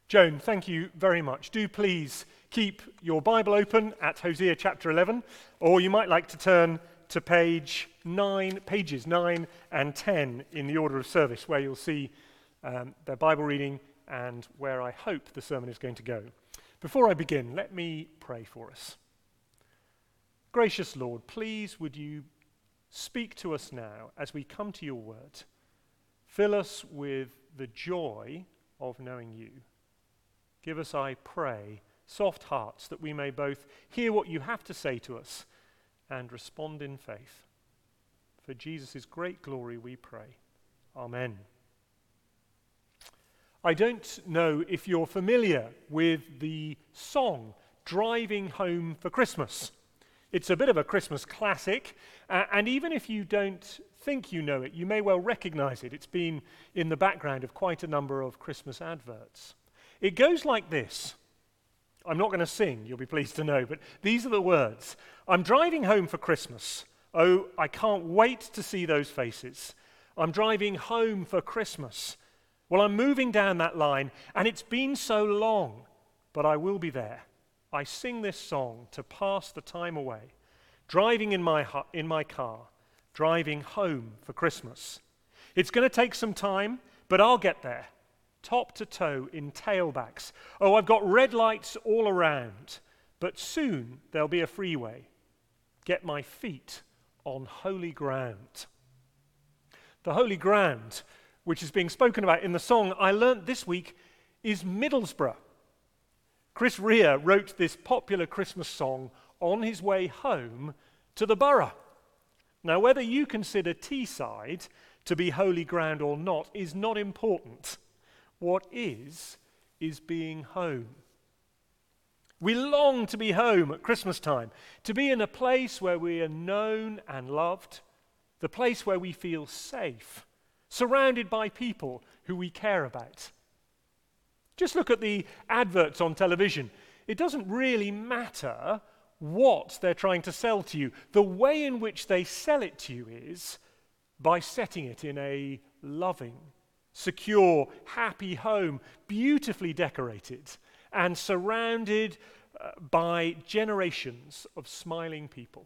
Joan, thank you very much. Do please keep your Bible open at Hosea chapter 11, or you might like to turn to pages 9 and 10 in the order of service, where you'll see the Bible reading and where I hope the sermon is going to go. Before I begin, let me pray for us. Gracious Lord, please would you speak to us now as we come to your word. Fill us with the joy of knowing you. Give us, I pray, soft hearts that we may both hear what you have to say to us and respond in faith. For Jesus' great glory we pray. Amen. I don't know if you're familiar with the song Driving Home for Christmas. It's a bit of a Christmas classic, and even if you don't think you know it, you may well recognize it. It's been in the background of quite a number of Christmas adverts. It goes like this. I'm not going to sing, you'll be pleased to know, but these are the words. I'm driving home for Christmas. Oh, I can't wait to see those faces. I'm driving home for Christmas. Well, I'm moving down that line, and it's been so long, but I will be there. I sing this song to pass the time away, driving in my car, driving home for Christmas. It's going to take some time, but I'll get there, top to toe in tailbacks. Oh, I've got red lights all around, but soon there'll be a freeway. Get my feet on holy ground. The holy ground, which is being spoken about in the song I learnt this week, is Middlesbrough. Chris Rea wrote this popular Christmas song on his way home to the borough. Now, whether you consider Teesside to be holy ground or not is not important. What is being home. We long to be home at Christmas time, to be in a place where we are known and loved, the place where we feel safe, surrounded by people who we care about. Just look at the adverts on television. It doesn't really matter what they're trying to sell to you. The way in which they sell it to you is by setting it in a loving, secure, happy home, beautifully decorated and surrounded by generations of smiling people.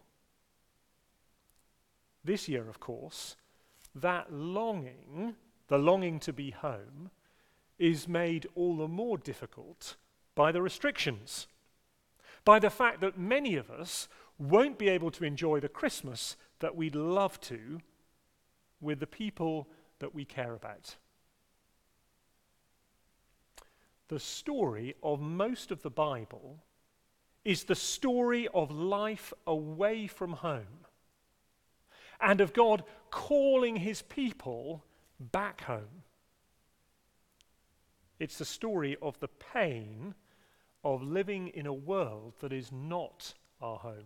This year, of course, that longing, the longing to be home, is made all the more difficult by the restrictions, by the fact that many of us won't be able to enjoy the Christmas that we'd love to with the people that we care about. The story of most of the Bible is the story of life away from home and of God calling his people back home. It's the story of the pain of living in a world that is not our home.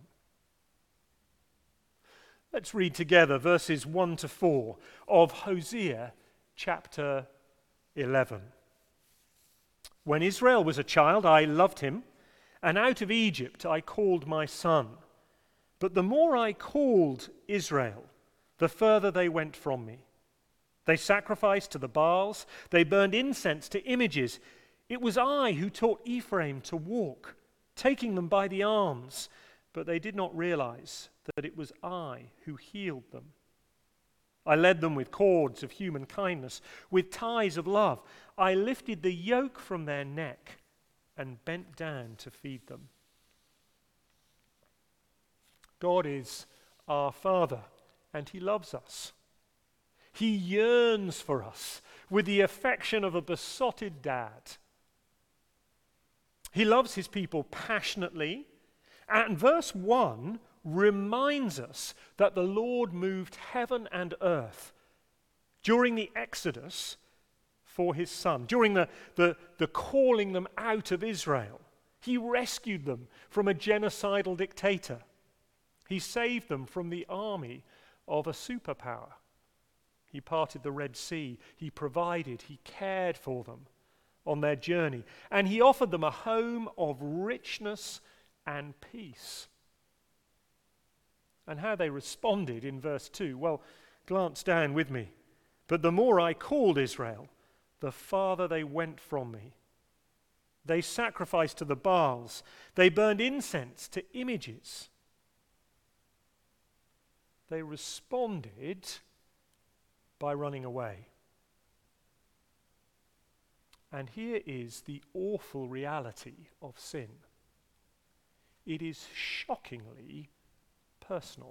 Let's read together verses 1 to 4 of Hosea chapter 11. When Israel was a child, I loved him, and out of Egypt I called my son. But the more I called Israel, the further they went from me. They sacrificed to the Baals. They burned incense to images. It was I who taught Ephraim to walk, taking them by the arms. But they did not realize that it was I who healed them. I led them with cords of human kindness, with ties of love. I lifted the yoke from their neck and bent down to feed them. God is our Father, and he loves us. He yearns for us with the affection of a besotted dad. He loves his people passionately, and verse 1 reminds us that the Lord moved heaven and earth during the Exodus for his son, during the calling them out of Israel. He rescued them from a genocidal dictator. He saved them from the army of a superpower. He parted the Red Sea. He provided, he cared for them on their journey. And he offered them a home of richness and peace. And how they responded in verse 2, well, glance down with me. But the more I called Israel, the farther they went from me. They sacrificed to the Baals. They burned incense to images. They responded by running away. And here is the awful reality of sin. It is shockingly personal.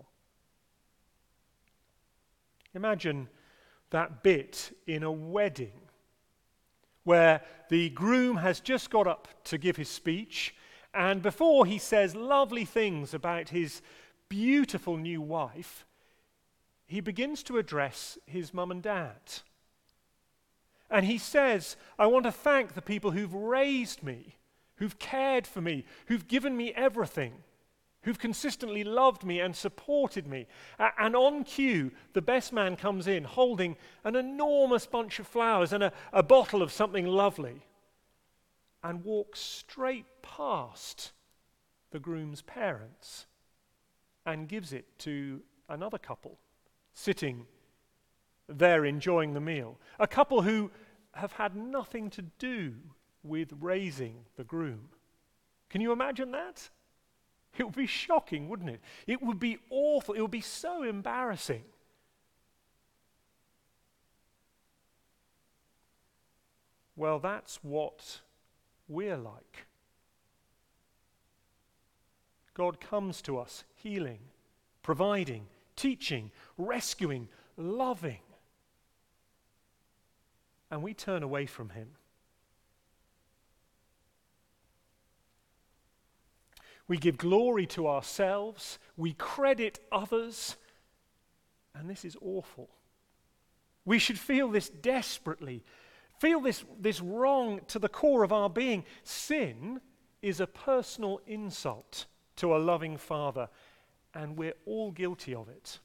Imagine that bit in a wedding where the groom has just got up to give his speech, and before he says lovely things about his beautiful new wife, he begins to address his mum and dad. And he says, I want to thank the people who've raised me, who've cared for me, who've given me everything, who've consistently loved me and supported me. And on cue, the best man comes in holding an enormous bunch of flowers and a bottle of something lovely and walks straight past the groom's parents and gives it to another couple sitting there enjoying the meal. A couple who have had nothing to do with raising the groom. Can you imagine that? It would be shocking, wouldn't it? It would be awful. It would be so embarrassing. Well, that's what we're like. God comes to us healing, providing, teaching, rescuing, loving. And we turn away from him. We give glory to ourselves, we credit others, and this is awful. We should feel this desperately, feel this wrong to the core of our being. Sin is a personal insult to a loving Father, and we're all guilty of it.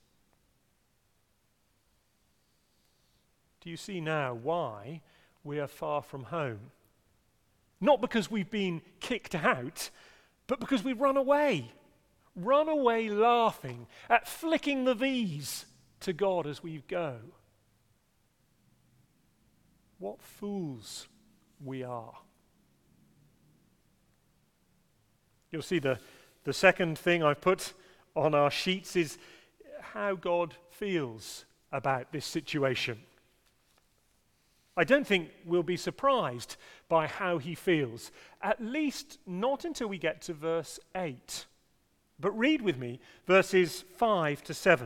Do you see now why we are far from home? Not because we've been kicked out, but because we run away laughing, at flicking the V's to God as we go. What fools we are. You'll see the second thing I've put on our sheets is how God feels about this situation. I don't think we'll be surprised by how he feels, at least not until we get to verse 8. But read with me verses 5 to 7.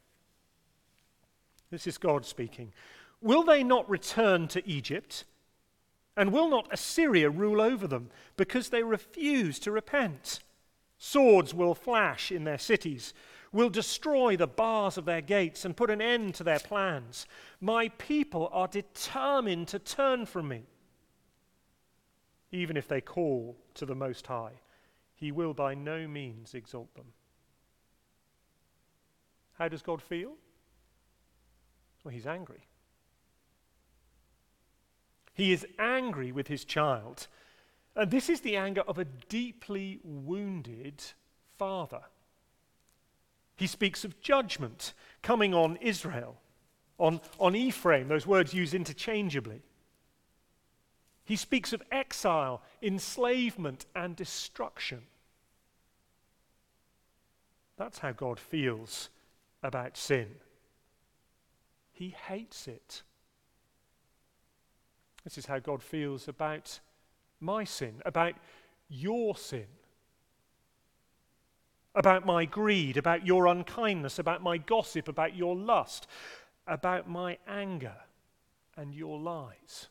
This is God speaking. Will they not return to Egypt? And will not Assyria rule over them because they refuse to repent? Swords will flash in their cities, will destroy the bars of their gates and put an end to their plans. My people are determined to turn from me. Even if they call to the Most High, he will by no means exalt them. How does God feel? Well, he's angry. He is angry with his child. And this is the anger of a deeply wounded father. He speaks of judgment coming on Israel, on Ephraim, those words used interchangeably. He speaks of exile, enslavement, and destruction. That's how God feels about sin. He hates it. This is how God feels about my sin, about your sin, about my greed, about your unkindness, about my gossip, about your lust, about my anger and your lies.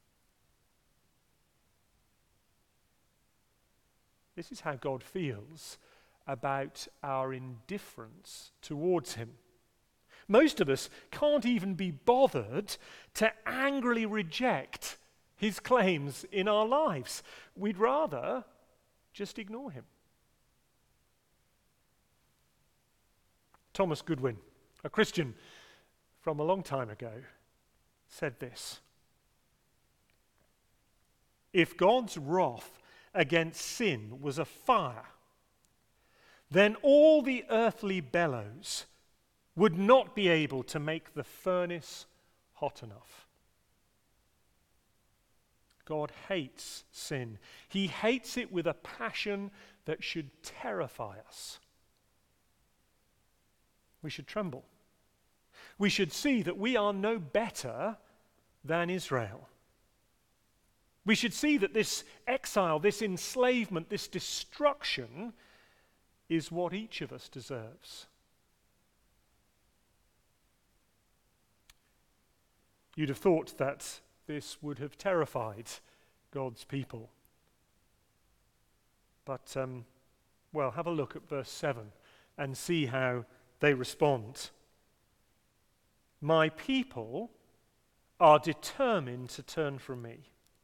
This is how God feels about our indifference towards him. Most of us can't even be bothered to angrily reject his claims in our lives. We'd rather just ignore him. Thomas Goodwin, a Christian from a long time ago, said this: if God's wrath against sin was a fire, then all the earthly bellows would not be able to make the furnace hot enough. God hates sin. He hates it with a passion that should terrify us. We should tremble. We should see that we are no better than Israel. We should see that this exile, this enslavement, this destruction is what each of us deserves. You'd have thought that this would have terrified God's people. But, have a look at verse 7 and see how they respond. My people are determined to turn from me.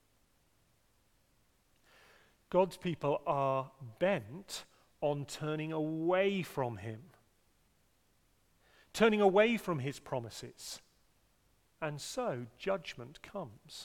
God's people are bent on turning away from him, turning away from his promises. And so judgment comes.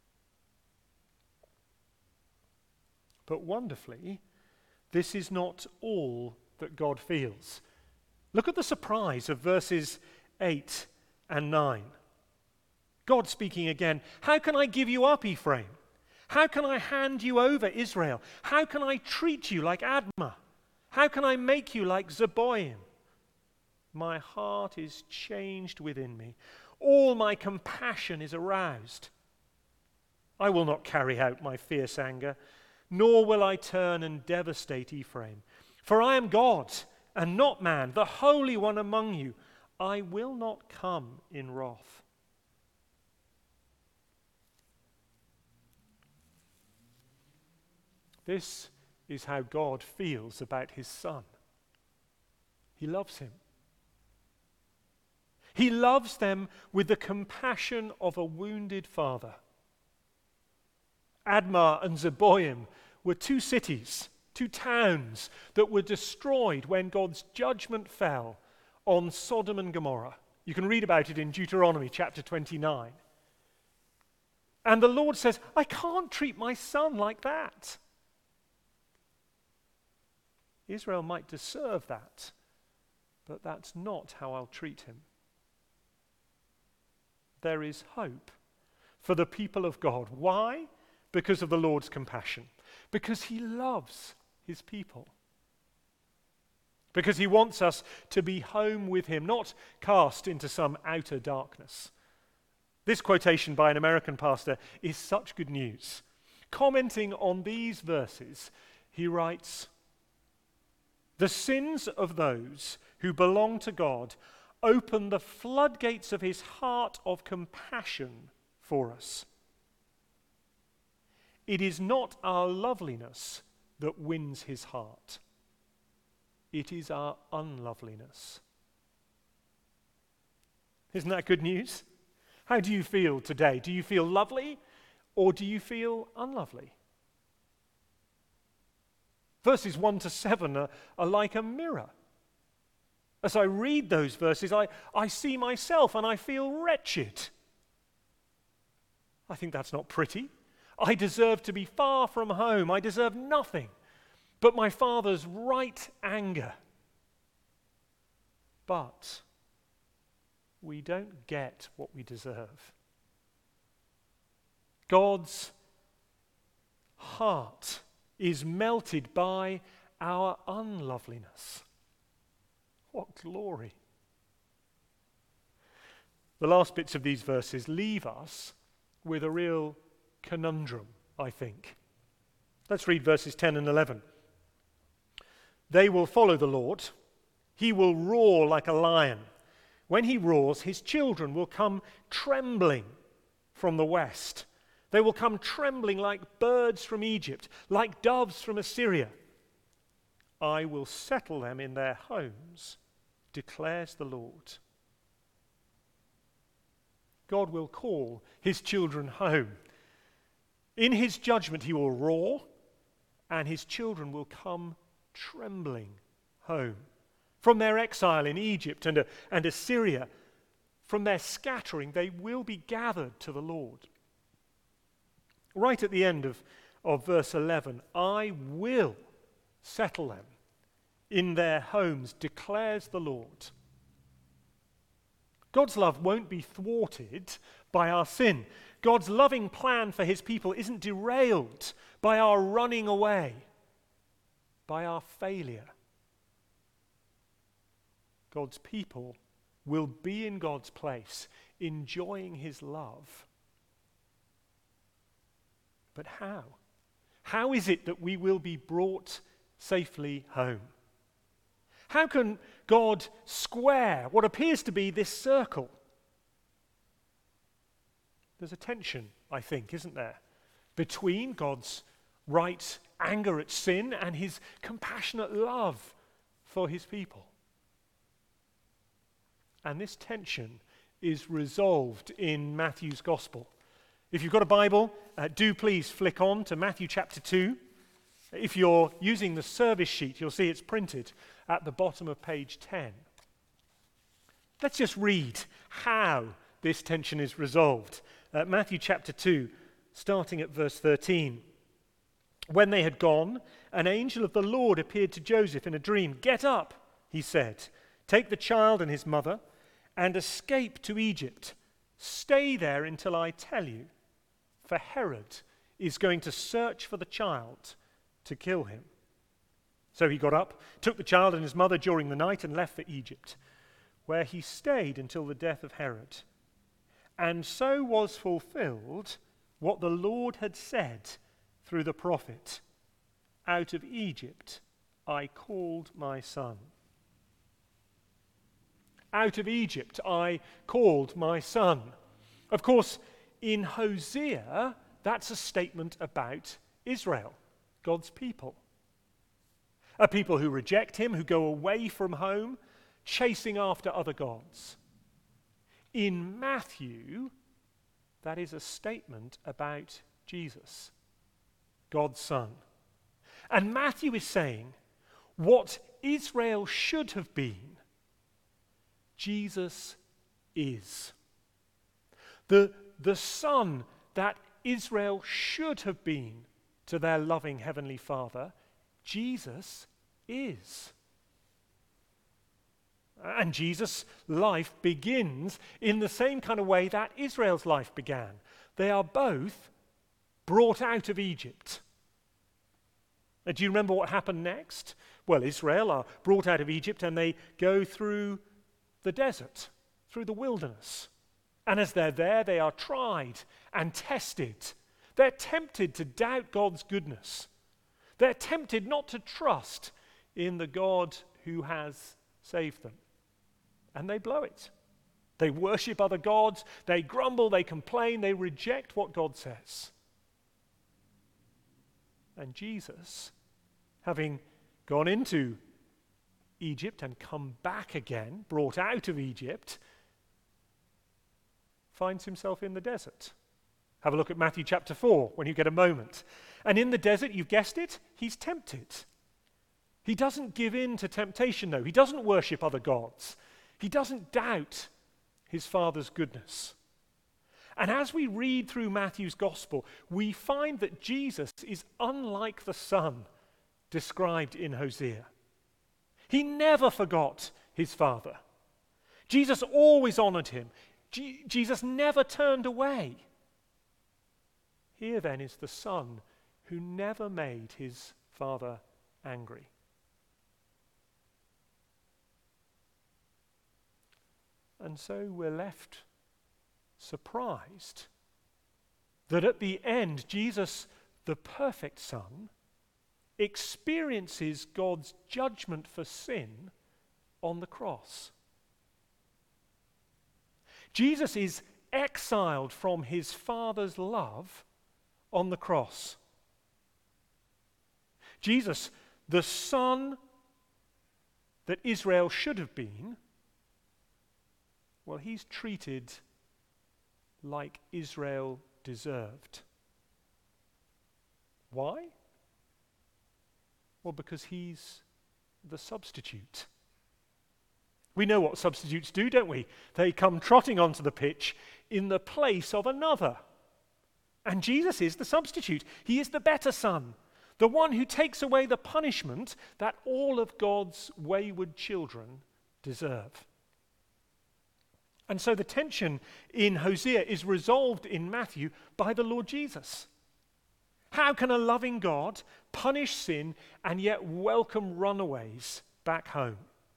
But wonderfully, this is not all that God feels. Look at the surprise of verses 8 and 9. God speaking again, how can I give you up, Ephraim? How can I hand you over, Israel? How can I treat you like Admah? How can I make you like Zeboim? My heart is changed within me. All my compassion is aroused. I will not carry out my fierce anger, nor will I turn and devastate Ephraim. For I am God and not man, the Holy One among you. I will not come in wrath. This is how God feels about his son. He loves him. He loves them with the compassion of a wounded father. Admah and Zeboim were two cities, two towns that were destroyed when God's judgment fell on Sodom and Gomorrah. You can read about it in Deuteronomy chapter 29. And the Lord says, I can't treat my son like that. Israel might deserve that, but that's not how I'll treat him. There is hope for the people of God. Why? Because of the Lord's compassion. Because he loves his people. Because he wants us to be home with him, not cast into some outer darkness. This quotation by an American pastor is such good news. Commenting on these verses, he writes, the sins of those who belong to God open the floodgates of his heart of compassion for us. It is not our loveliness that wins his heart. It is our unloveliness. Isn't that good news? How do you feel today? Do you feel lovely or do you feel unlovely? Verses 1 to 7 are like a mirror. As I read those verses, I see myself and I feel wretched. I think that's not pretty. I deserve to be far from home. I deserve nothing but my Father's right anger. But we don't get what we deserve. God's heart is melted by our unloveliness. What glory. The last bits of these verses leave us with a real conundrum, I think. Let's read verses 10 and 11. They will follow the Lord. He will roar like a lion. When he roars, his children will come trembling from the west. They will come trembling like birds from Egypt, like doves from Assyria. I will settle them in their homes, declares the Lord. God will call his children home. In his judgment he will roar, and his children will come trembling home. From their exile in Egypt and Assyria, from their scattering, they will be gathered to the Lord. Right at the end of verse 11, I will settle them in their homes, declares the Lord. God's love won't be thwarted by our sin. God's loving plan for his people isn't derailed by our running away, by our failure. God's people will be in God's place, enjoying his love. But how? How is it that we will be brought safely home? How can God square what appears to be this circle? There's a tension, I think, isn't there, between God's right anger at sin and his compassionate love for his people. And this tension is resolved in Matthew's Gospel. If you've got a Bible, do please flick on to Matthew chapter 2. If you're using the service sheet, you'll see it's printed at the bottom of page 10. Let's just read how this tension is resolved. Matthew chapter 2, starting at verse 13. When they had gone, an angel of the Lord appeared to Joseph in a dream. "Get up," he said, "take the child and his mother and escape to Egypt. Stay there until I tell you, for Herod is going to search for the child to kill him." So he got up, took the child and his mother during the night and left for Egypt, where he stayed until the death of Herod. And so was fulfilled what the Lord had said through the prophet, "Out of Egypt I called my son." Out of Egypt I called my son. Of course, in Hosea, that's a statement about Israel, God's people. A people who reject him, who go away from home, chasing after other gods. In Matthew, that is a statement about Jesus, God's Son. And Matthew is saying what Israel should have been, Jesus is. The Son that Israel should have been to their loving Heavenly Father, Jesus is. And Jesus' life begins in the same kind of way that Israel's life began. They are both brought out of Egypt. Do you remember what happened next? Well, Israel are brought out of Egypt and they go through the desert, through the wilderness. And as they're there, they are tried and tested. They're tempted to doubt God's goodness. They're tempted not to trust in the God who has saved them. And they blow it. They worship other gods, they grumble, they complain, they reject what God says. And Jesus, having gone into Egypt and come back again, brought out of Egypt, finds himself in the desert. Have a look at Matthew chapter 4 when you get a moment. And in the desert, you've guessed it, he's tempted. He doesn't give in to temptation, though. He doesn't worship other gods. He doesn't doubt his Father's goodness. And as we read through Matthew's gospel, we find that Jesus is unlike the Son described in Hosea. He never forgot his Father. Jesus always honored him. Jesus never turned away. Here then is the Son who never made his Father angry. And so we're left surprised that at the end, Jesus, the perfect Son, experiences God's judgment for sin on the cross. Jesus is exiled from his Father's love on the cross. Jesus, the Son that Israel should have been, well, he's treated like Israel deserved. Why? Well, because he's the substitute. We know what substitutes do, don't we? They come trotting onto the pitch in the place of another. And Jesus is the substitute. He is the better Son, the one who takes away the punishment that all of God's wayward children deserve. And so the tension in Hosea is resolved in Matthew by the Lord Jesus. How can a loving God punish sin and yet welcome runaways back home?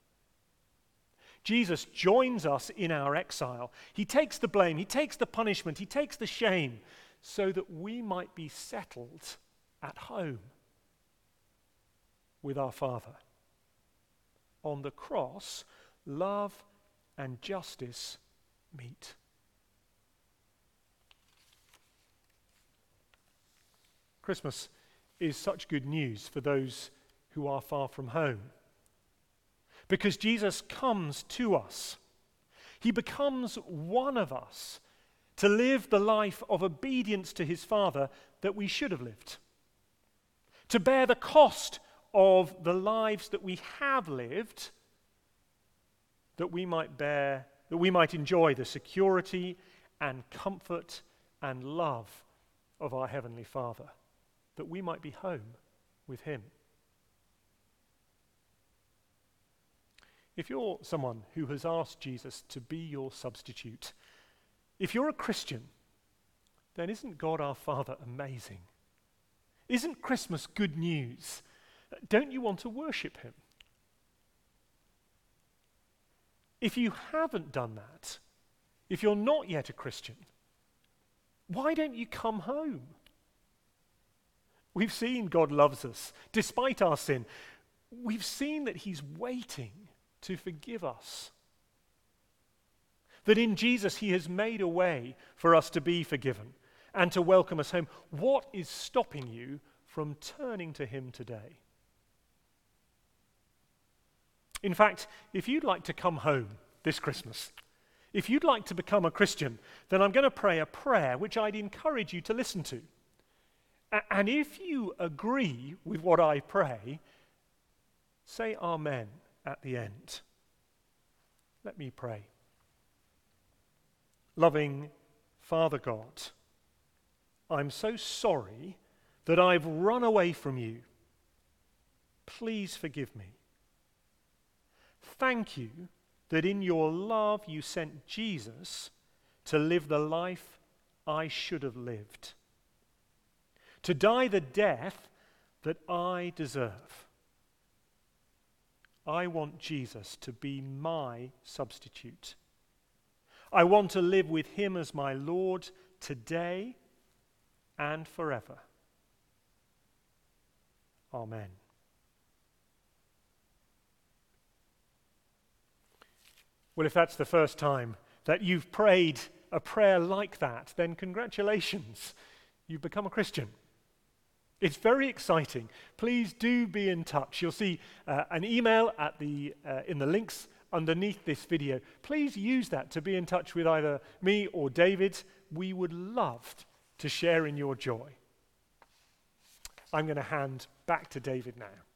Jesus joins us in our exile. He takes the blame, he takes the punishment, he takes the shame, so that we might be settled at home with our Father. On the cross, love and justice meet. Christmas is such good news for those who are far from home, because Jesus comes to us. He becomes one of us to live the life of obedience to his Father that we should have lived, to bear the cost of the lives that we have lived, that we might enjoy the security and comfort and love of our Heavenly Father, that we might be home with him. If you're someone who has asked Jesus to be your substitute, if you're a Christian, then isn't God our Father amazing? Isn't Christmas good news? Don't you want to worship him? If you haven't done that, if you're not yet a Christian, why don't you come home? We've seen God loves us despite our sin. We've seen that he's waiting to forgive us. That in Jesus he has made a way for us to be forgiven and to welcome us home. What is stopping you from turning to him today? In fact, if you'd like to come home this Christmas, if you'd like to become a Christian, then I'm going to pray a prayer which I'd encourage you to listen to. And if you agree with what I pray, say Amen at the end. Let me pray. Loving Father God, I'm so sorry that I've run away from you. Please forgive me. Thank you that in your love you sent Jesus to live the life I should have lived, to die the death that I deserve. I want Jesus to be my substitute. I want to live with him as my Lord today and forever. Amen. Well, if that's the first time that you've prayed a prayer like that, then congratulations, you've become a Christian. It's very exciting. Please do be in touch. You'll see an email in the links underneath this video. Please use that to be in touch with either me or David. We would love to share in your joy. I'm going to hand back to David now.